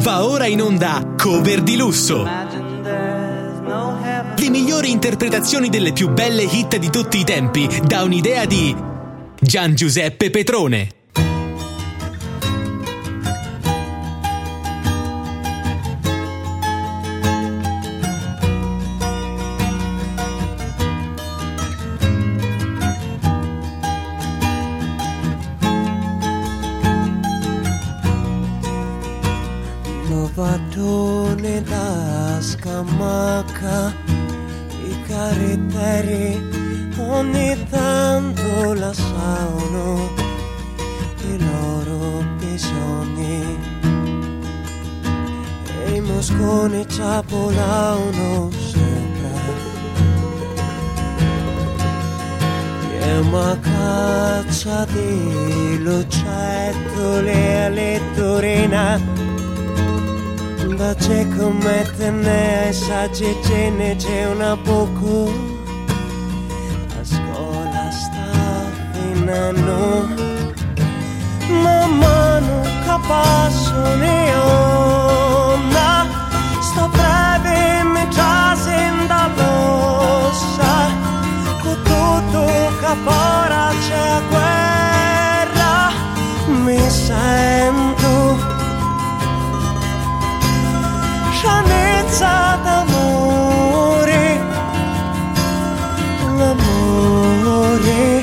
Va ora in onda Cover di lusso. Le migliori interpretazioni delle più belle hit di tutti i tempi, da un'idea di Gian Giuseppe Petrone. Padone da scamacca, i caratteri ogni tanto lasciano i loro bisogni e i mosconi ciapolavano sopra. E una caccia di lucettole alle Torina, da c'è come te ne hai saggi ce ne c'è una poco, a scuola sta finendo, ma mano capasso ne onda, sto breve mi trasen da l'ossa, con tutto capora c'è guerra, mi sento scianezza d'amore, l'amore.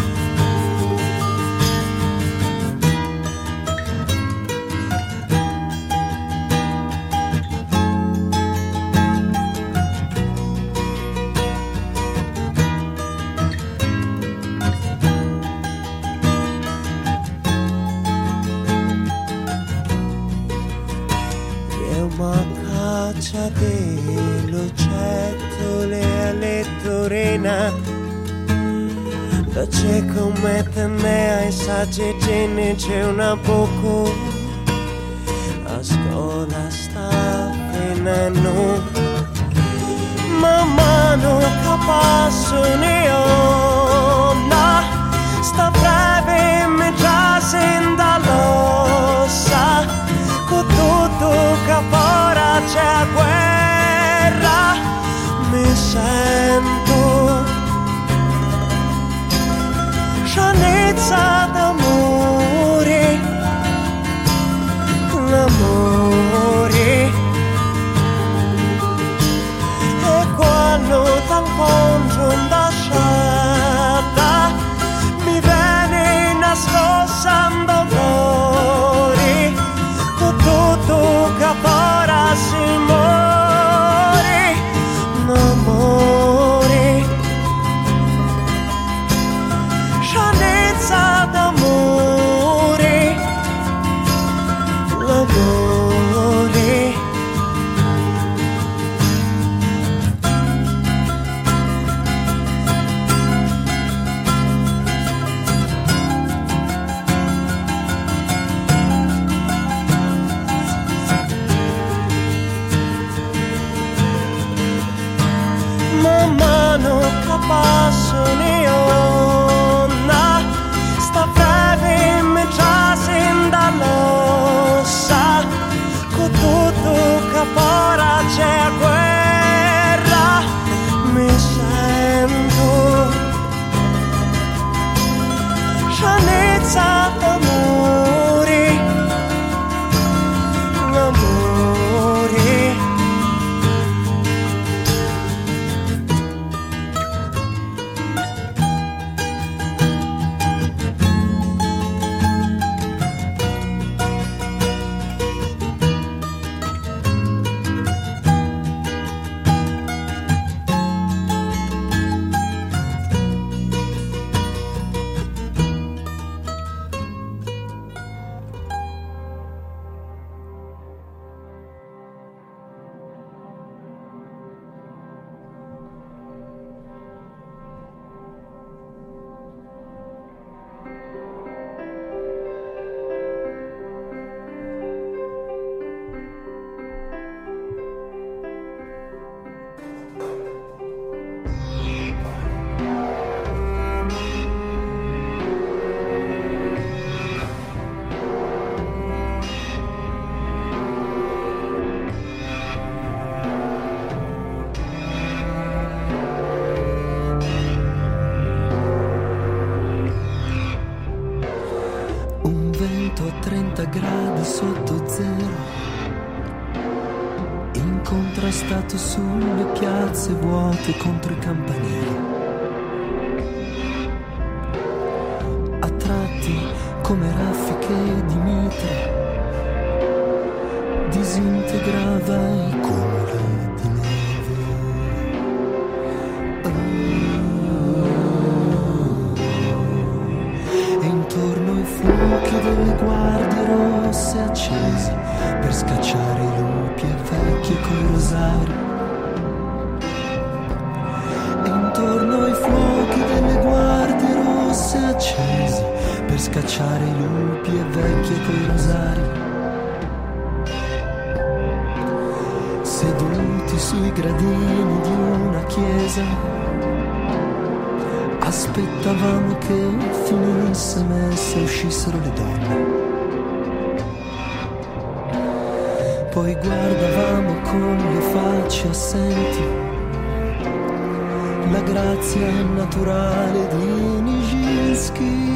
Di lucettole alle Torina, da c'è come te ne hai saggi ce ne c'è una poco, a scuola sta finendo, ma mano capasso ne onda, sta breve mi trasen da l'ossa, con tutto capora c'è guerra, mi sento scianezza d'amore, l'amore. E quando t'incontro da gradi sotto zero, incontrastato sulle piazze vuote contro i campanili. A tratti come raffiche di mitra disintegrava i cumuli di neve. E intorno ai fuochi delle guardie rosse accese per scacciare i lupi e vecchi coi rosari. E intorno ai fuochi delle guardie rosse accese per scacciare i lupi e vecchi coi rosari. Seduti sui gradini di una chiesa, aspettavamo che finisse messa e uscissero le donne. Poi guardavamo con le facce assenti la grazia naturale di Nijinsky.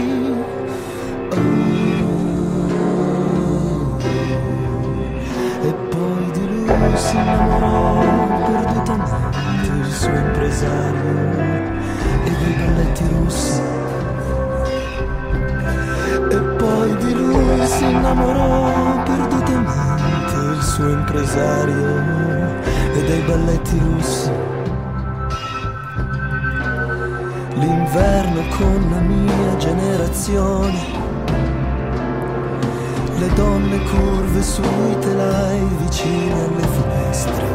E poi di lui si innamorò perdutamente il suo impresario e dei balletti russi. E poi di lui si innamorò perdutamente il suo impresario e dei balletti russi. L'inverno con la mia generazione, le donne curve sui telai vicine alle finestre.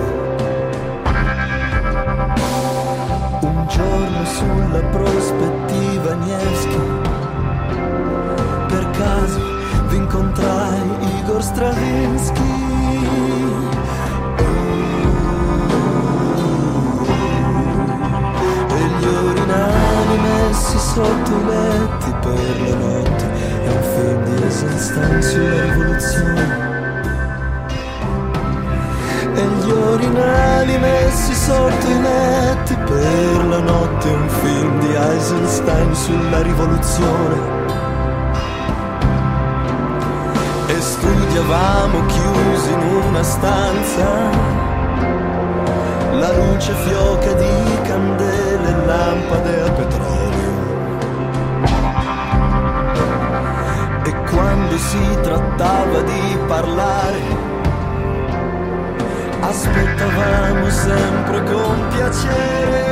Un giorno sulla prospettiva Nevsky, per caso vi incontrai Igor Stravinsky. E gli urinali messi sotto i letti per la notte, è un film di Eisenstein sulla rivoluzione. E gli orinali messi sotto i letti per la notte, è un film di Eisenstein sulla rivoluzione. E studiavamo chiusi in una stanza, la luce fioca di candele e lampade a petrolio. E quando si trattava di parlare, aspettavamo sempre con piacere.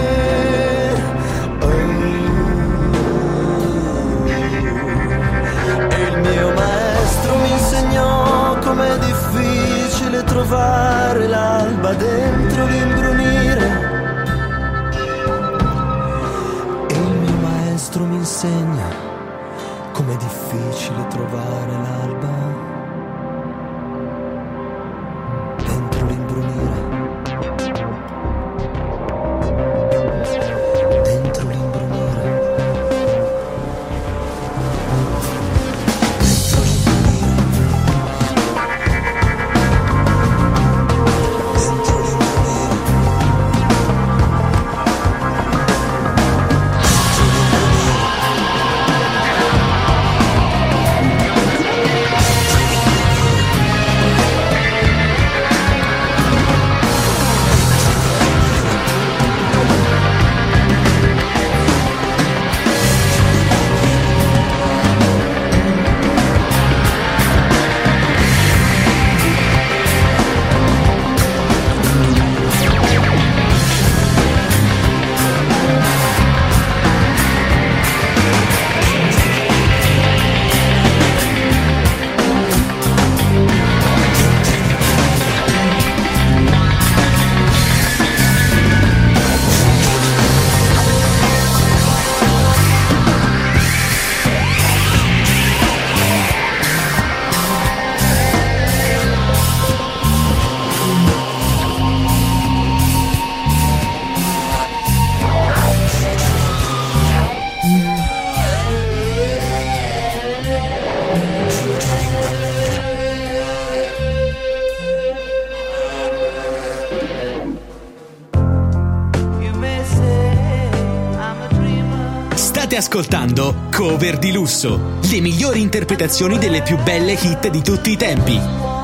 E il mio maestro mi insegnò com'è difficile trovare l'alba dentro l'imbrunire. E il mio maestro mi insegna com'è difficile trovare l'alba dentro l'imbrunire. Dentro l'imbrunire. Dentro l'imbrunire. Dentro l'imbrunire. Dentro l'imbrunire. ascoltando Cover di Lusso, le migliori interpretazioni delle più belle hit di tutti i tempi.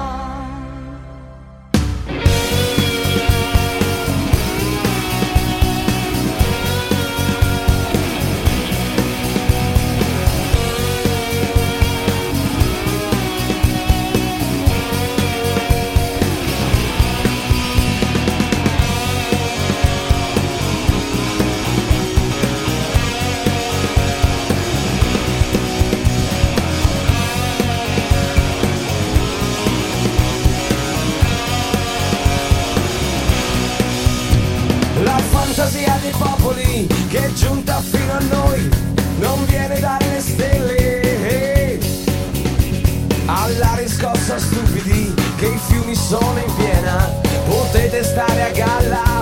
Che è giunta fino a noi, non viene dalle stelle. Alla riscossa stupidi che i fiumi sono in piena, potete stare a galla.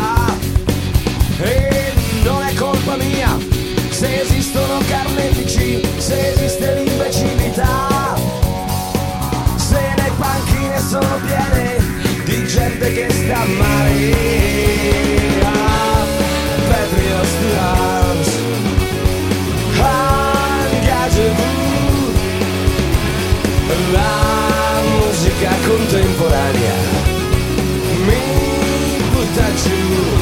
E non è colpa mia se esistono carnefici, se esiste l'imbecillità, se le panchine sono piene di gente che sta male. Patriots Dance, engagez-vous. La musica contemporanea mi butta giù.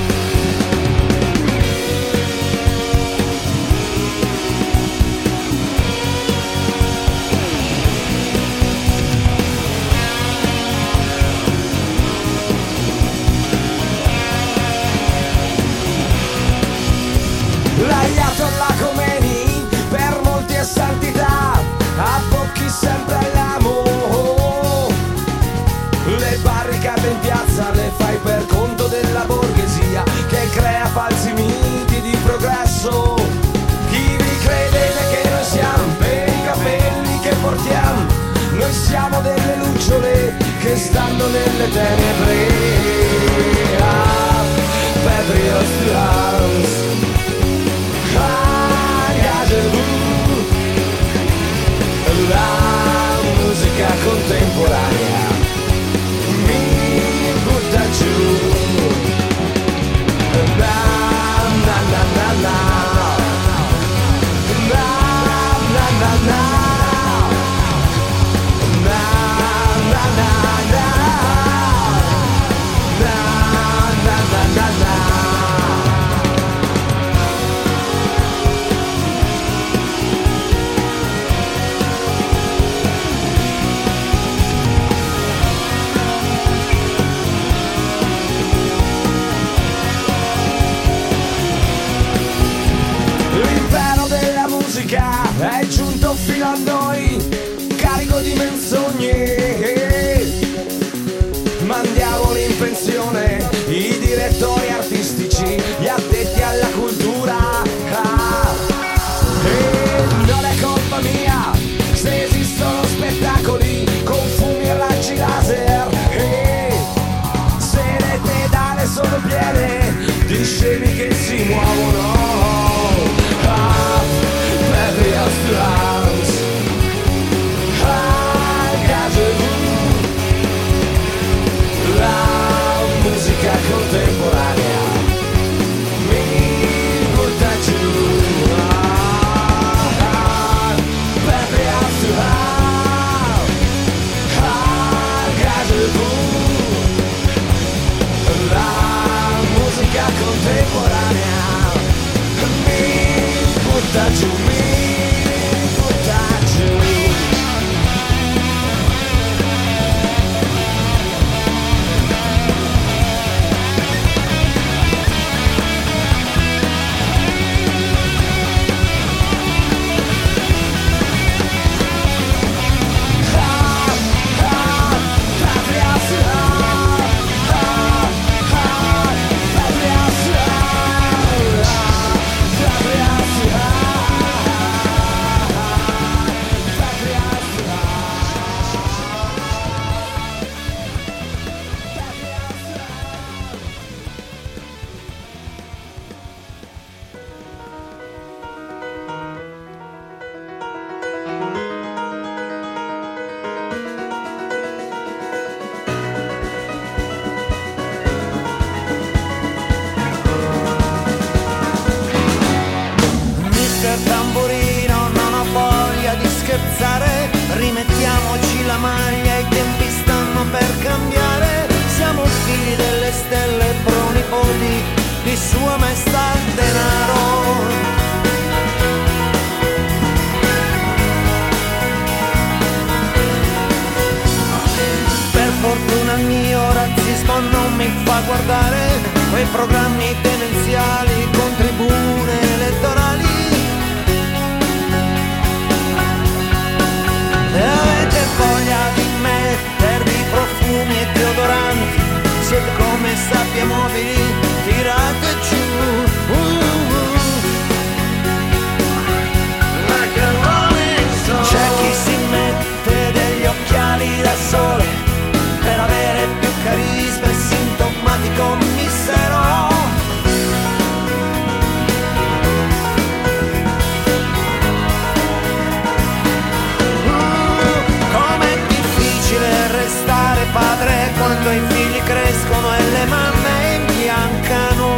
L'Ayatollah Khomeini per molti è santità, abbocchi sempre all'amo. Le barricate in piazza le fai per conto della borghesia che crea falsi miti di progresso. Chi vi crede che noi siamo per i capelli che portiamo? Noi siamo delle lucciole che stanno nelle tenebre. Patriots Dance, la musica contemporanea mi butta giù. Na na na na na, na na na na, na na na na, na na na na. È giunto fino a noi, carico di menzogne. Mandiamoli in pensione i direttori artistici, gli addetti alla cultura. E non è colpa mia se esistono spettacoli con fumi e raggi laser. E se le pedane sono piene di scemi che si muovono. Patriots Dance, scherzare, rimettiamoci la maglia, i tempi stanno per cambiare. Siamo figli delle stelle, pronipoti di Sua Maestà il denaro. Fortuna il mio razzismo non mi fa guardare quei programmi demenziali con tribune elettorali. E avete voglia di mettervi profumi e deodoranti, siete come sabbie mobili, tirate giù. Like a rolling stone. C'è chi si mette degli occhiali da sole per avere più carisma e sintomatico mistero. Com'è difficile restare padre quando i figli crescono e le mamme imbiancano.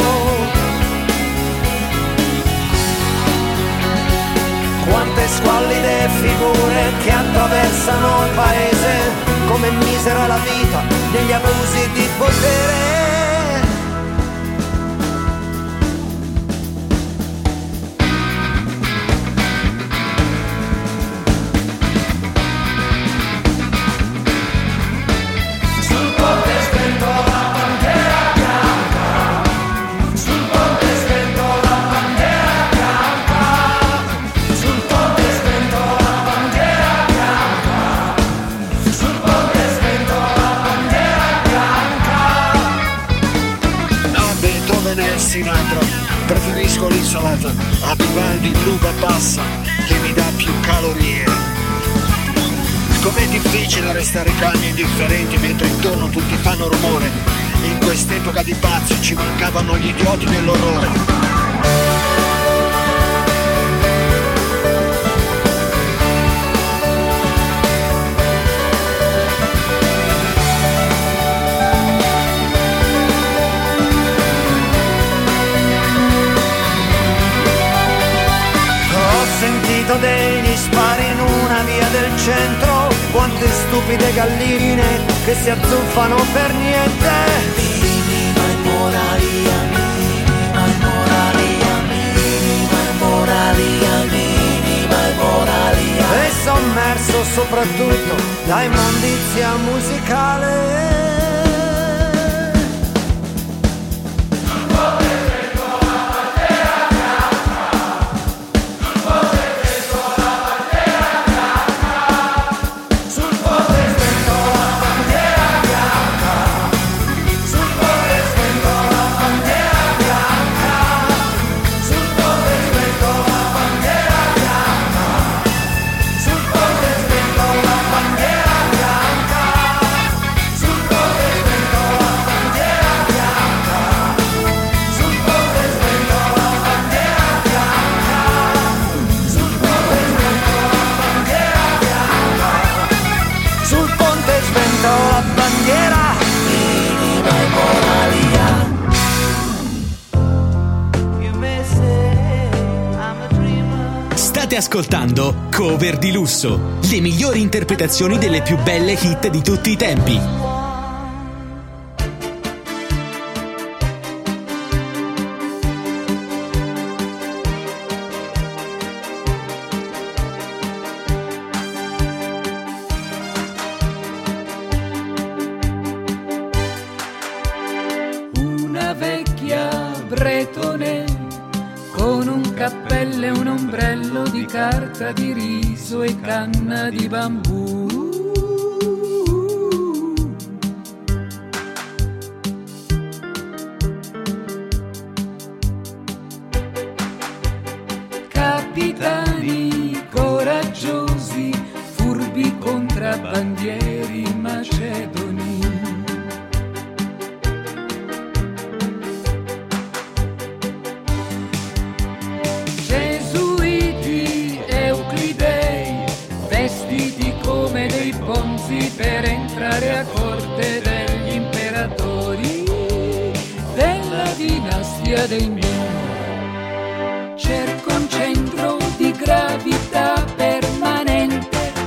Quante squallide figure che attraversano il paese, come misera la vita degli abusi di potere. Sul ponte spento la bandiera bianca, sul ponte spento la bandiera bianca, sul ponte spento la bandiera bianca, sul ponte spento la bandiera bianca. A Beethoven e Sinatra preferisco l'insalata, a Vivaldi l'uva passa che mi dà più calorie. Com'è difficile restare calmi e indifferenti mentre intorno tutti fanno rumore. In quest'epoca di pazzi ci mancavano gli idioti dell'orrore. Degli spari in una via del centro, quante stupide galline che si azzuffano per niente. Minima immoralità, minima immoralità, minima immoralità, minima immoralità. E sommerso soprattutto da immondizia musicale. State ascoltando Cover di Lusso, le migliori interpretazioni delle più belle hit di tutti i tempi. Una vecchia bretone con un cappello e un ombrello di carta di riso e canna di bambù. Capitani coraggiosi, furbi contrabbandieri macedoni. Come dei ponzi per entrare a corte degli imperatori della dinastia dei Ming. Cerco un centro di gravità permanente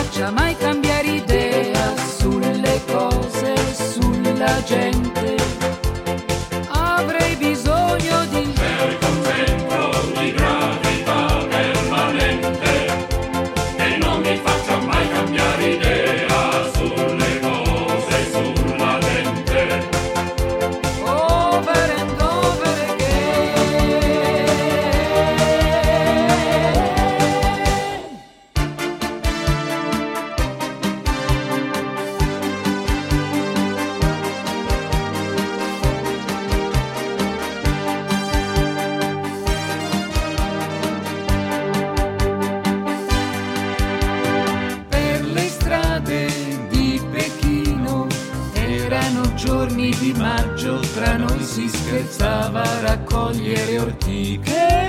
faccia mai cambiare idea sulle cose, sulla gente. Avrei bisogno di per contento di gravità permanente, che non mi faccia mai cambiare idea sulle cose, sulla gente. over and over again. Per le strade di Pechino erano giorni di maggio, tra noi si scherzava a raccogliere ortiche.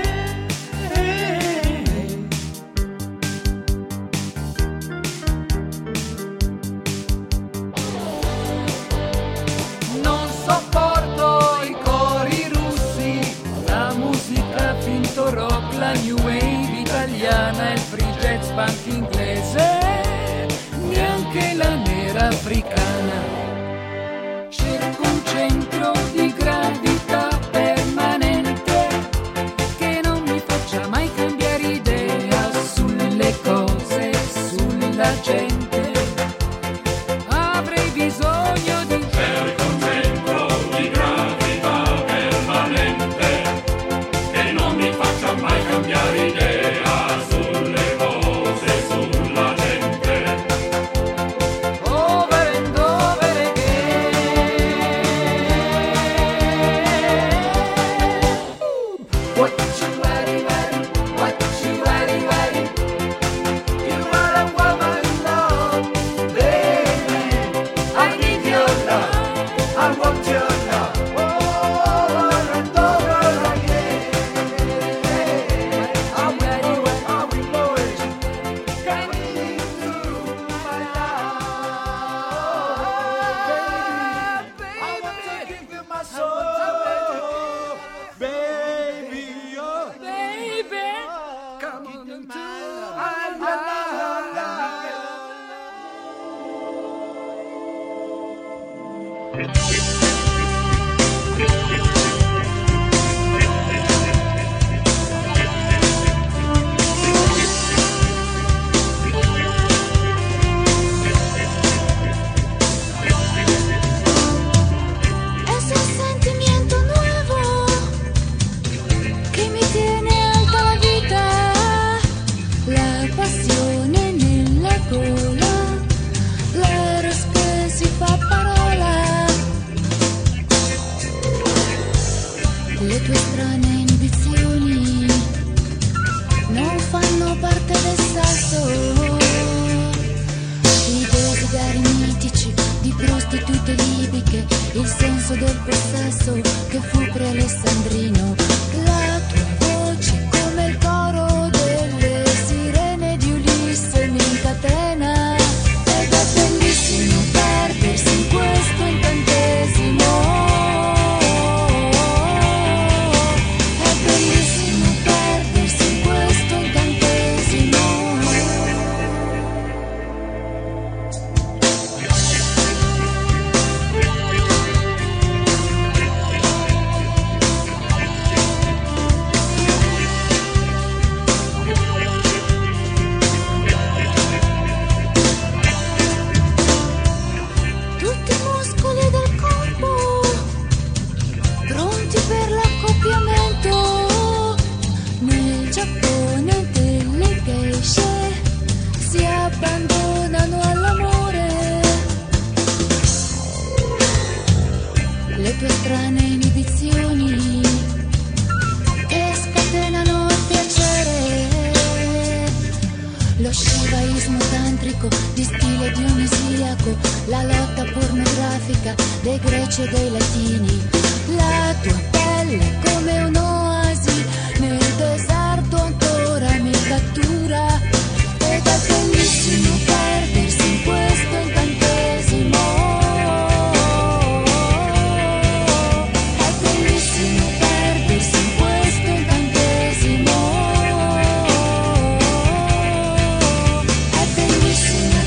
Non sopporto i cori russi, la musica finto rock, la new wave italiana, il free jazz punk inglese, neanche la nera africana. Cerco un centro di gravità permanente che non mi faccia mai cambiare idea sulle cose, sulla gente. Avrei bisogno di Per contento di gravità permanente, che non mi faccia mai cambiare idea sulle cose, sulla gente. over and over again. What you worry, worry, what you worry, worry. You are a woman, love, baby. I need your love, I want your love. Over and over again. Are we going? Are we going? Coming through my life, baby. I want to give you my soul, baby, oh, baby. Come on into my life. Es un sentimiento nuevo que me tiene alta la vita, la passione nella gola, l'eros che si fa parola, le tue strane inibizioni non fanno parte del sasso. I desideri mitici di prostitute libiche, il senso del possesso che fu pre-alessandrino, la tua voce come il coro delle sirene di Ulisse mi incatena, ed è bellissimo perdersi in questo incantesimo, è bellissimo perdersi in questo incantesimo. Tutti i muscoli del corpo pronti per l'accoppiamento. Nel Giappone delle geishe si abbandonano all'amore. Le tue strane inibizioni che scatenano il piacere, lo shivaismo tantrico di stile dionisiaco, la lotta pornografica dei greci e dei latini, la tua pelle come un'oasi nel deserto ancora mi cattura, ed è bellissimo perdersi in questo incantesimo, è bellissimo perdersi in questo incantesimo, è bellissimo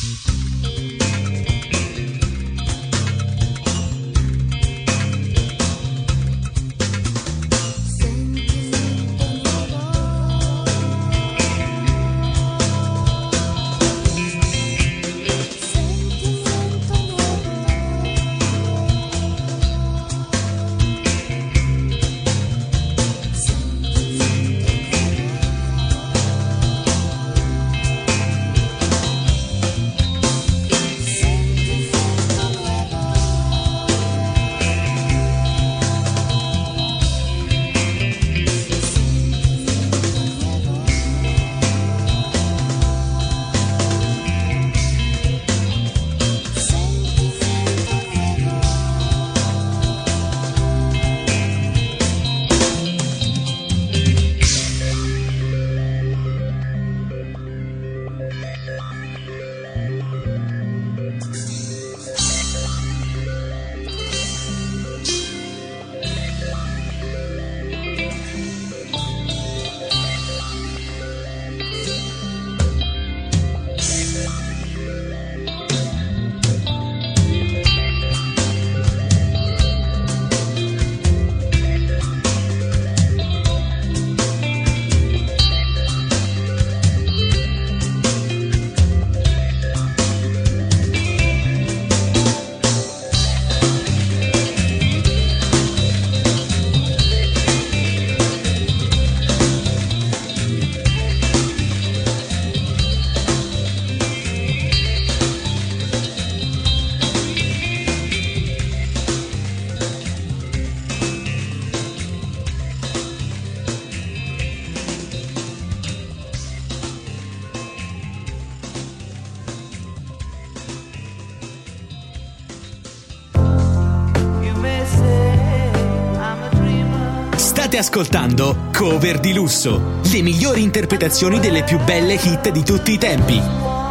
State ascoltando Cover di Lusso, le migliori interpretazioni delle più belle hit di tutti i tempi.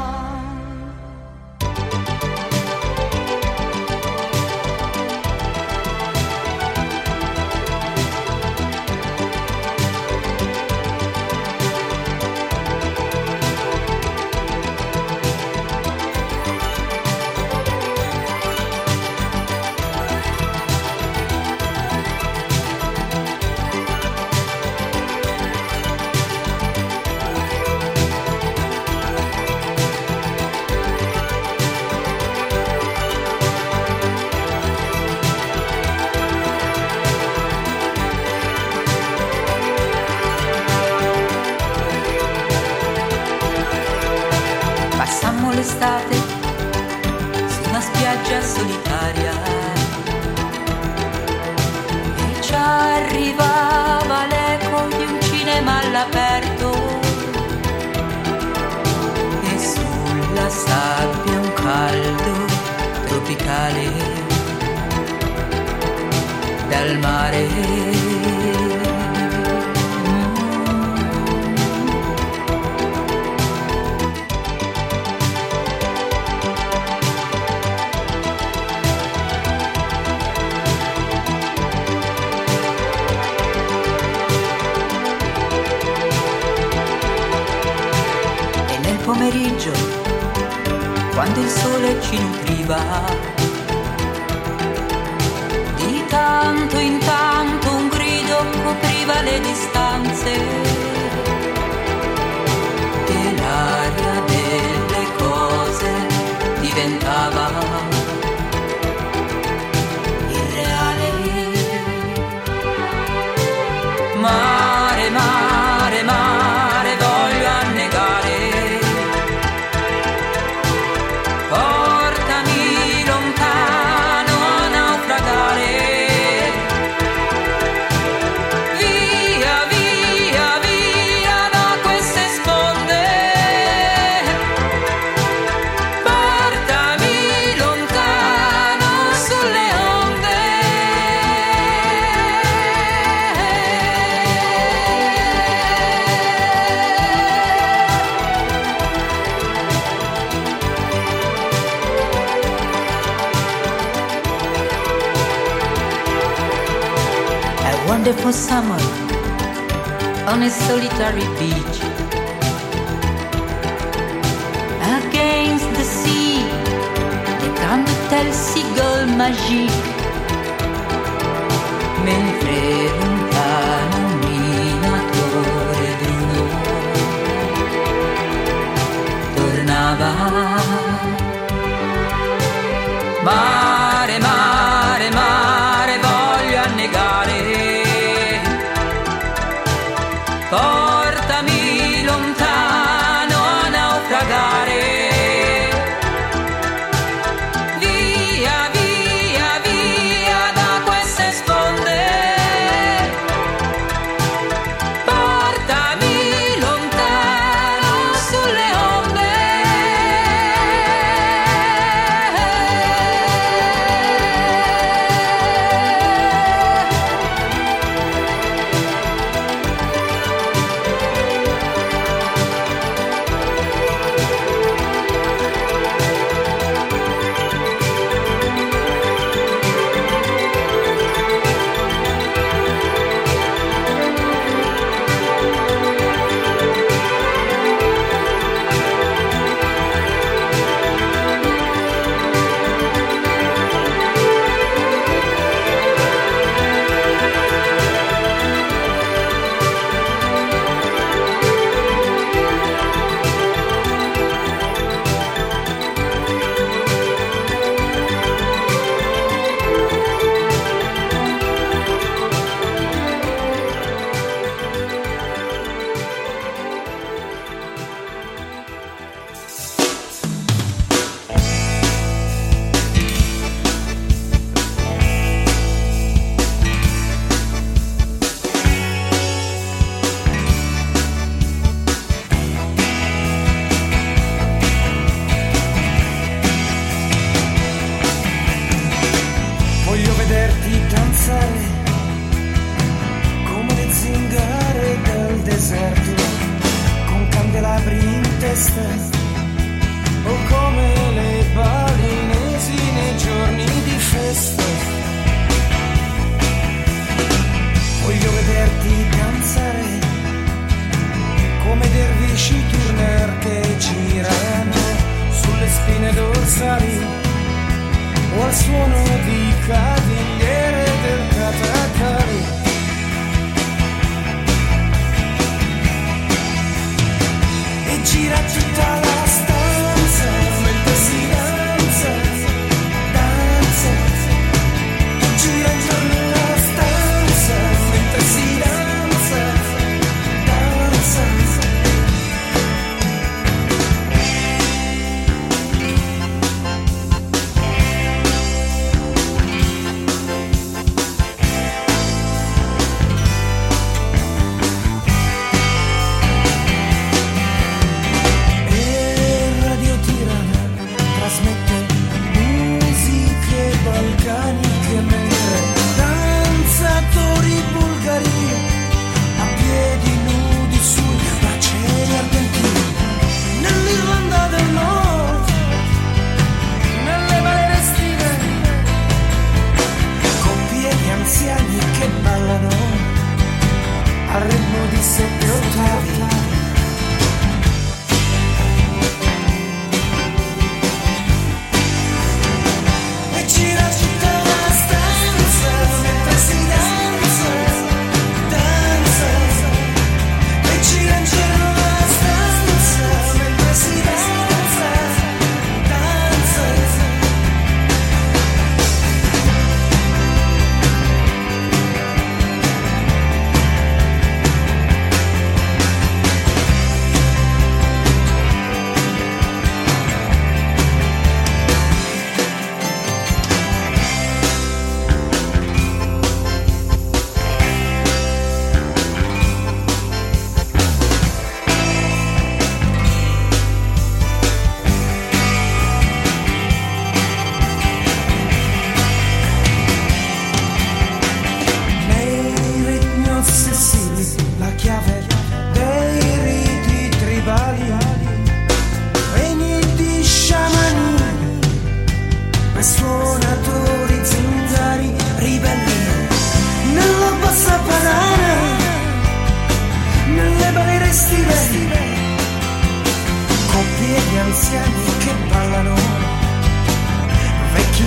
L'estate su una spiaggia solitaria e ci arrivava l'eco di un cinema all'aperto e sulla sabbia un caldo tropicale dal mare. Pomeriggio, quando il sole ci nutriva, di tanto in tanto un grido copriva le distanze e l'aria delle cose diventava irreale. Mare, mare, mare, voglio annegare. Portami lontano a naufragare. Via, via, via da queste sponde. Portami lontano sulle onde. Wonderful summer on a solitary beach, against the sea, des cannes de tel seagull magique, mentre lontano un minatore bruno tornava. Mare, mare, mare, voglio annegare, portami lontano a naufragare. Via, via, via da queste sponde, portami lontano sulle onde. Voglio vederti danzare come le zingare del deserto, con candelabri in testa, o come le balinesi nei giorni di festa. Voglio vederti danzare come dervisci turner che girano sulle spine dorsali, o al suono di cavigliere del Katakari. E gira tutta la stanza mentre si danza, danza. E gira intorno alla stanza mentre si danza, danza.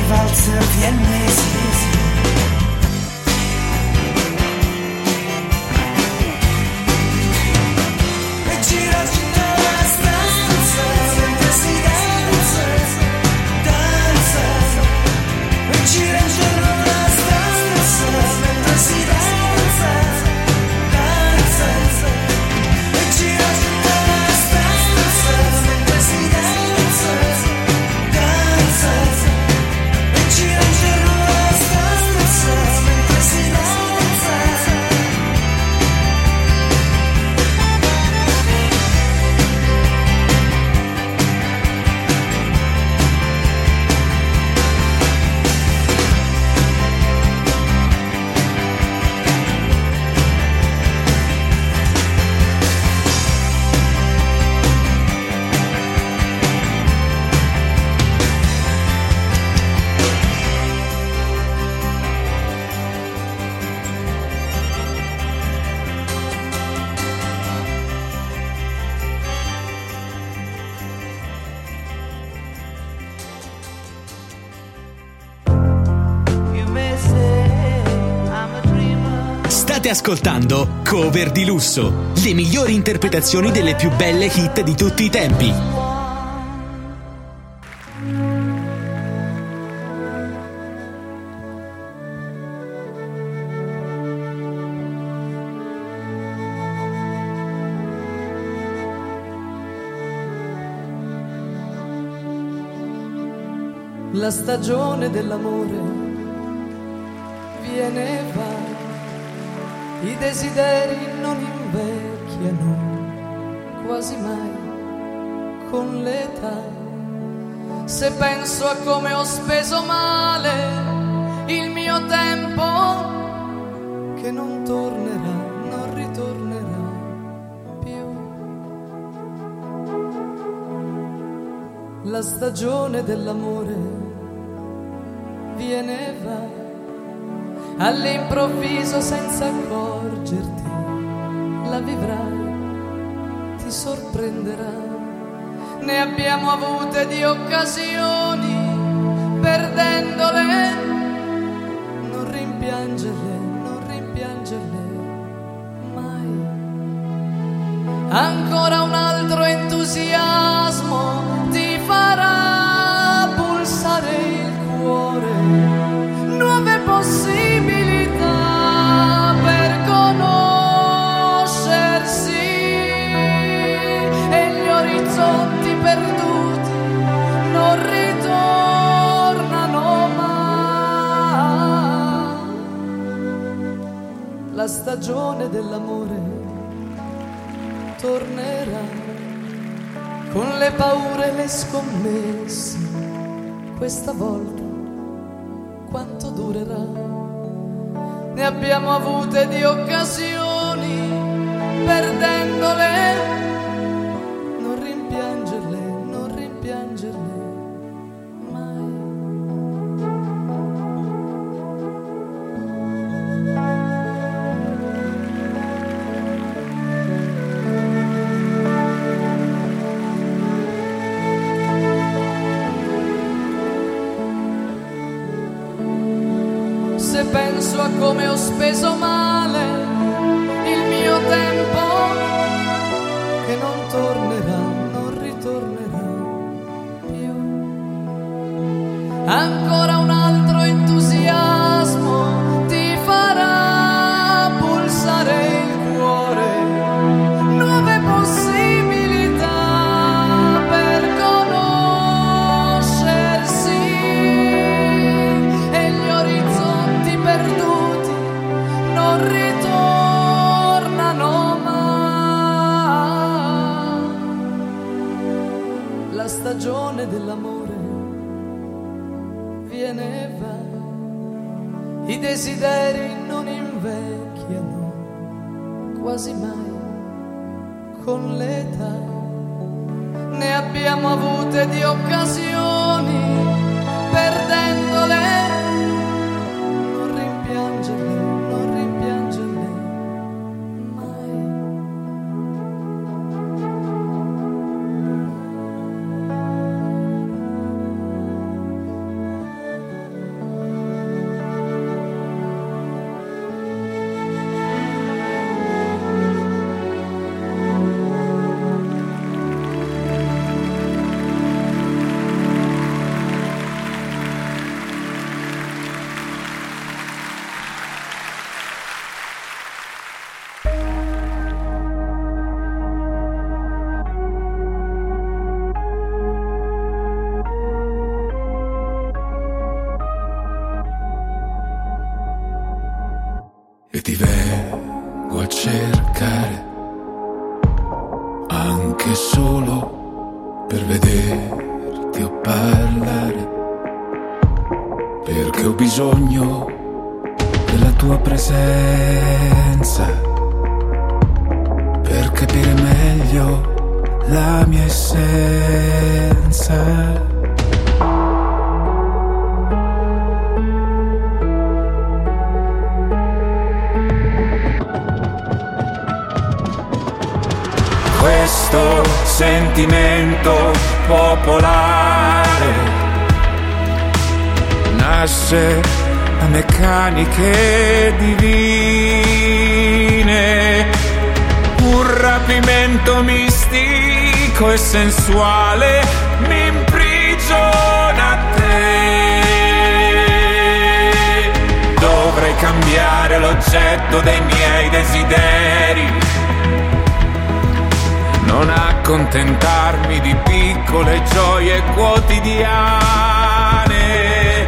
valzer viennesi. E gira tutta la stanza mentre si danza, danza. E gira intorno alla stanza mentre si danza, danza. E gira tutta la stanza mentre si danza, danza. E gira intorno alla stanza mentre si danza. State ascoltando Cover di lusso, le migliori interpretazioni delle più belle hit di tutti i tempi. La stagione dell'amore viene e va, i desideri non invecchiano quasi mai con l'età. Se penso a come ho speso male il mio tempo, che non tornerà, non ritornerà più. La stagione dell'amore viene e va, all'improvviso senza accorgerti, la vivrai, ti sorprenderà. Ne abbiamo avute di occasioni, perdendole, non rimpiangerle, non rimpiangerle mai. Ancora un altro entusiasmo ti farà pulsare il cuore, nuove possibilità per conoscersi, e gli orizzonti perduti non ritornano mai. La stagione dell'amore tornerà con le paure e le scommesse, questa volta quanto durerà? Ne abbiamo avute di occasioni, perdendole, non rimpiangerle, non rimpiangerle mai. Se penso a come ho speso male il mio tempo, che non tornerà, non ritornerà più. Ancora un altro entusiasmo ti farà pulsare il cuore, nuove possibilità per conoscersi, e gli orizzonti perduti non ritornano mai. La stagione dell'amore viene e va, i desideri non invecchiano quasi mai con l'età. Ne abbiamo avute di occasioni, perdendole, non rimpiangerle, non rimpiangerle mai. parlare, perché ho bisogno della tua presenza, per capire meglio la mia essenza. Questo sentimento popolare nasce da meccaniche divine, un rapimento mistico e sensuale mi imprigiona a te. Dovrei cambiare l'oggetto dei miei desideri, non accontentarmi di piccole gioie quotidiane,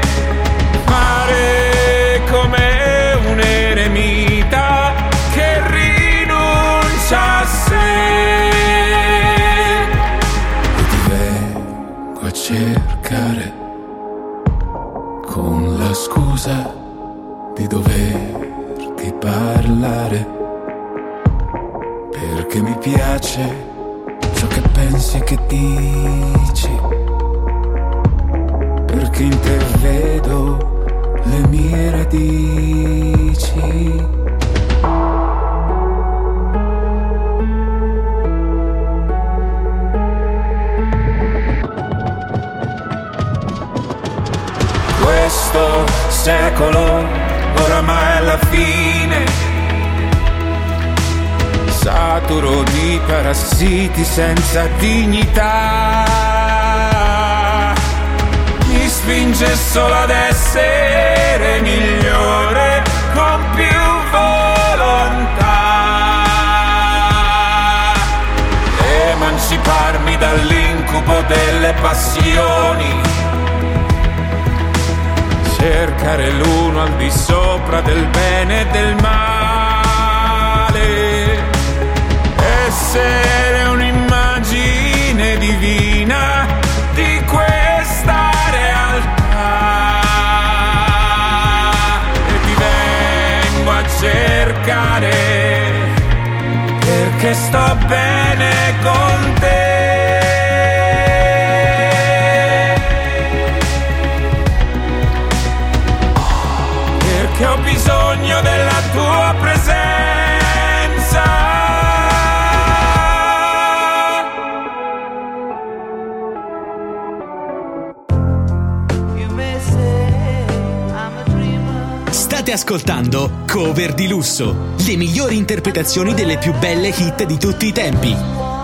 fare come un eremita che rinuncia a sé. E ti vengo a cercare con la scusa di doverti parlare, perché mi piace ciò che pensi e che dici, perché intervedo le mie radici. Questo secolo oramai alla fine, saturo di parassiti senza dignità, mi spinge solo ad essere migliore con più volontà, emanciparmi dall'incubo delle passioni, cercare l'uno al di sopra del bene e del male, essere un'immagine divina di questa realtà. E ti vengo a cercare perché sto bene con te, perché ho bisogno della tua presenza. State ascoltando Cover di Lusso, le migliori interpretazioni delle più belle hit di tutti i tempi.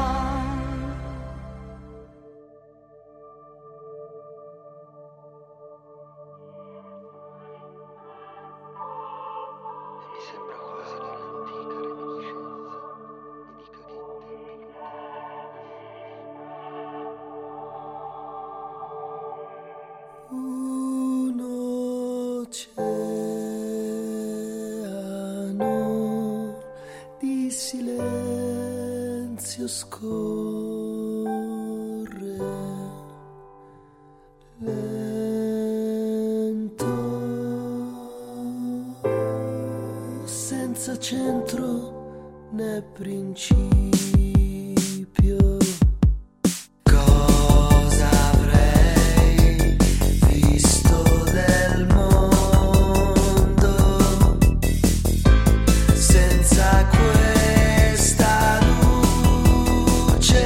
silenzio scorre lento, senza centro né principio. Cosa avrei visto del mondo senza questa luce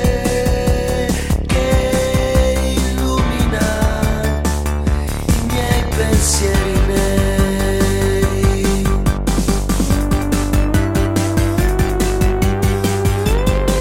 che illumina i miei pensieri neri?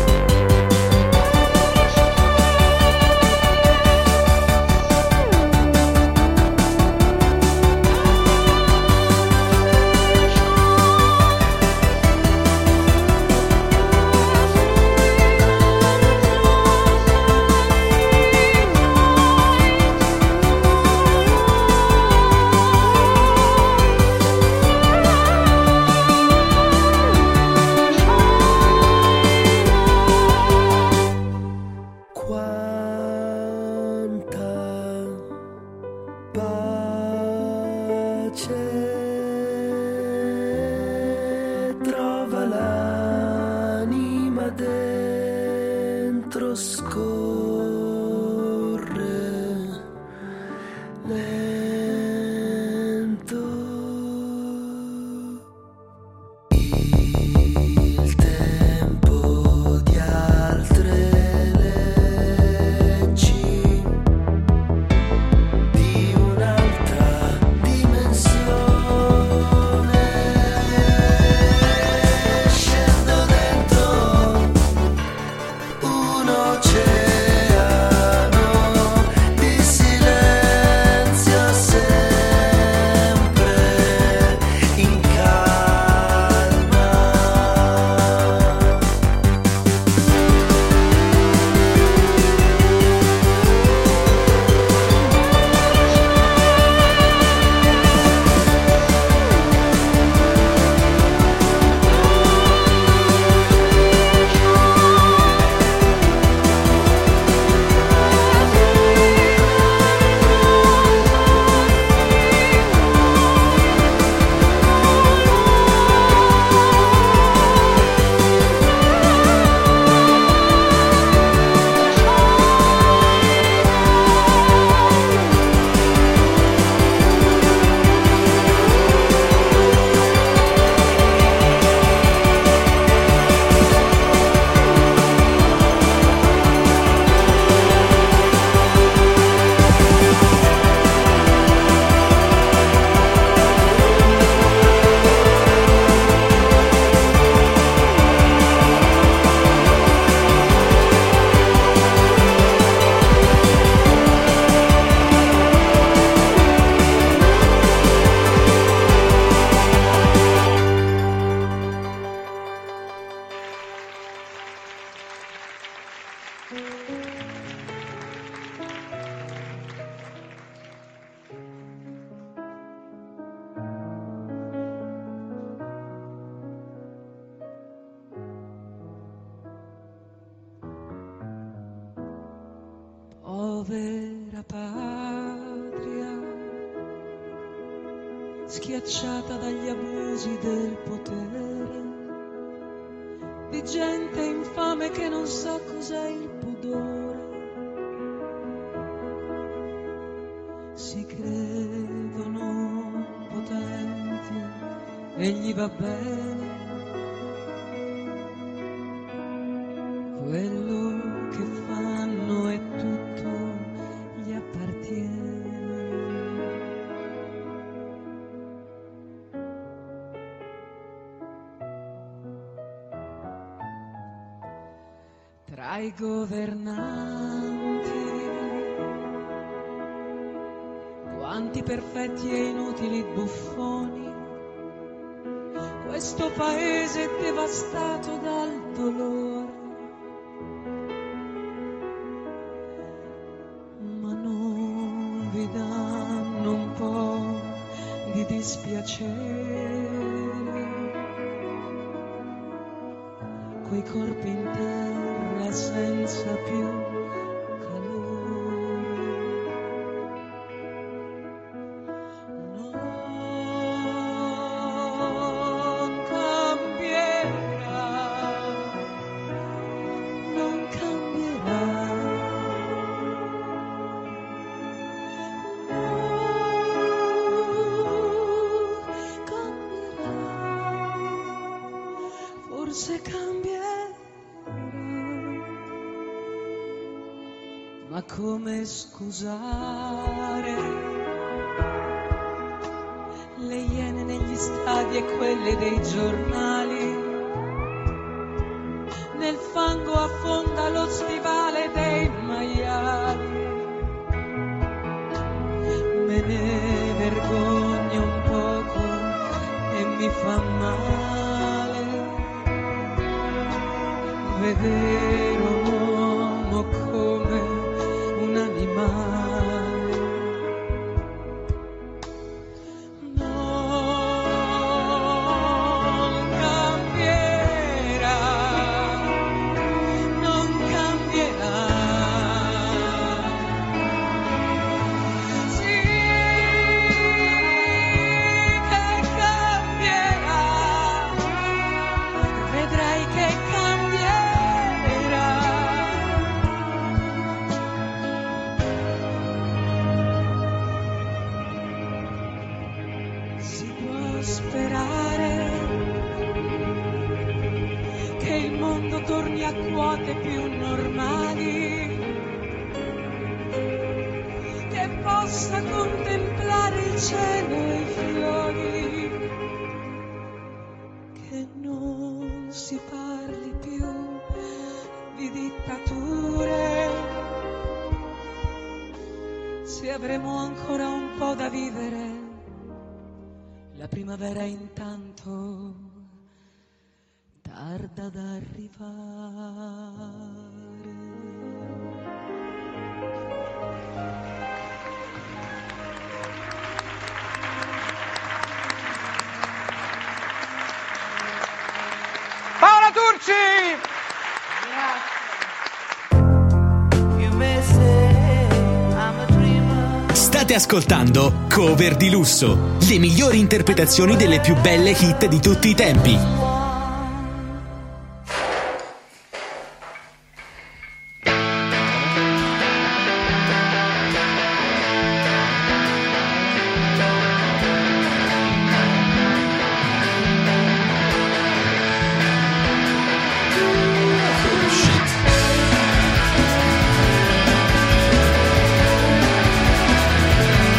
pace, trova l'anima dentro, scorre lento. Il tempo di altre leggi, di un'altra dimensione. Scendo dentro un oceano di silenzio, sempre in calma. Povera patria, schiacciata dagli abusi del potere, di gente infame che non sa cos'è il pudore. Si credono potenti e gli va bene quello che fanno e tutto gli appartiene. Tra i governanti, quanti perfetti e inutili buffoni, questo paese è devastato dal dolore. Vi danno un po' di dispiacere quei corpi in terra senza più calore. Non cambierà, non cambierà. Forse cambierà, ma come scusare le iene negli stadi e quelle dei giornali? Nel fango affonda lo stivale dei maiali. Me ne vergogno un poco e mi fa male vedere un uomo come un animale. Non cambierà, non cambierà. Sì, sperare che il mondo torni a quote più normali, che possa contemplare il cielo e i fiori, che non si parli più di dittature, se avremo ancora un po' da vivere. La primavera intanto tarda ad arrivare. Paola Turci! State ascoltando Cover di Lusso, le migliori interpretazioni delle più belle hit di tutti i tempi.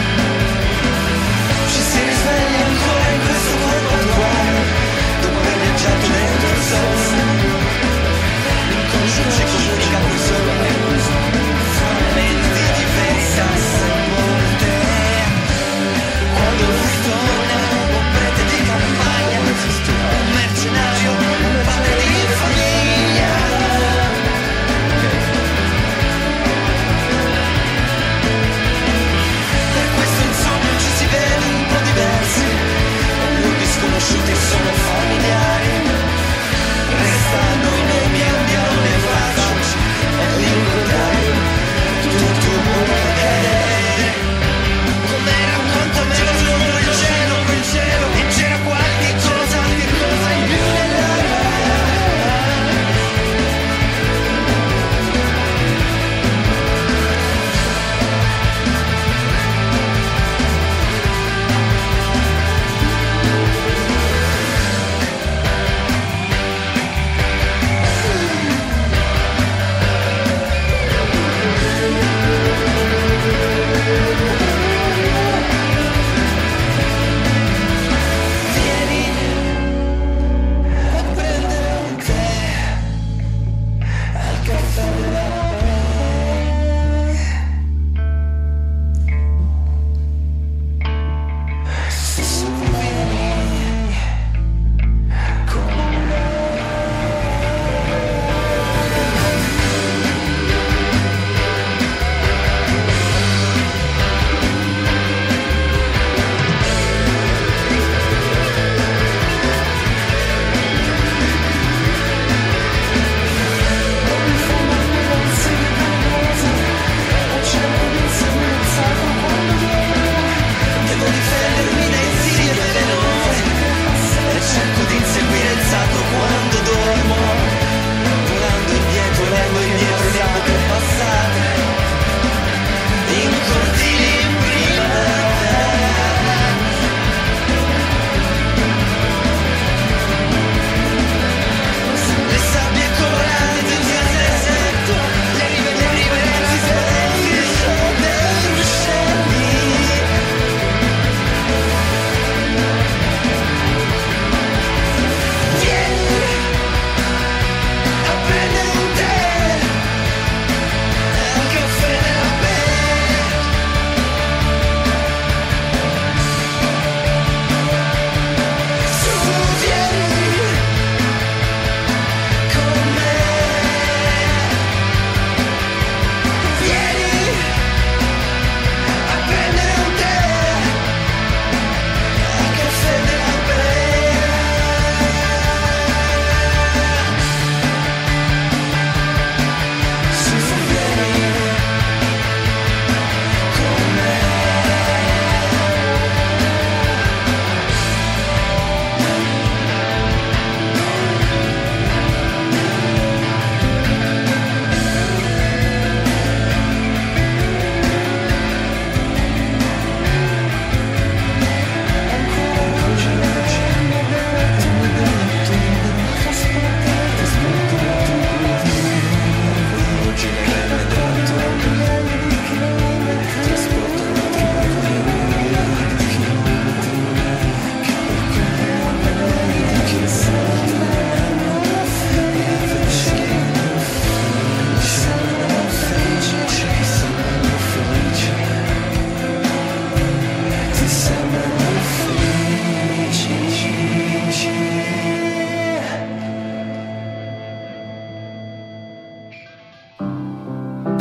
Ci si risveglia ancora in questo mondo attuale, dopo averli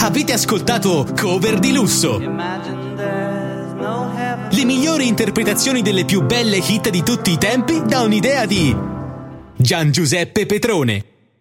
Avete ascoltato Cover di Lusso. Le migliori interpretazioni delle più belle hit di tutti i tempi da un'idea di Gian Giuseppe Petrone.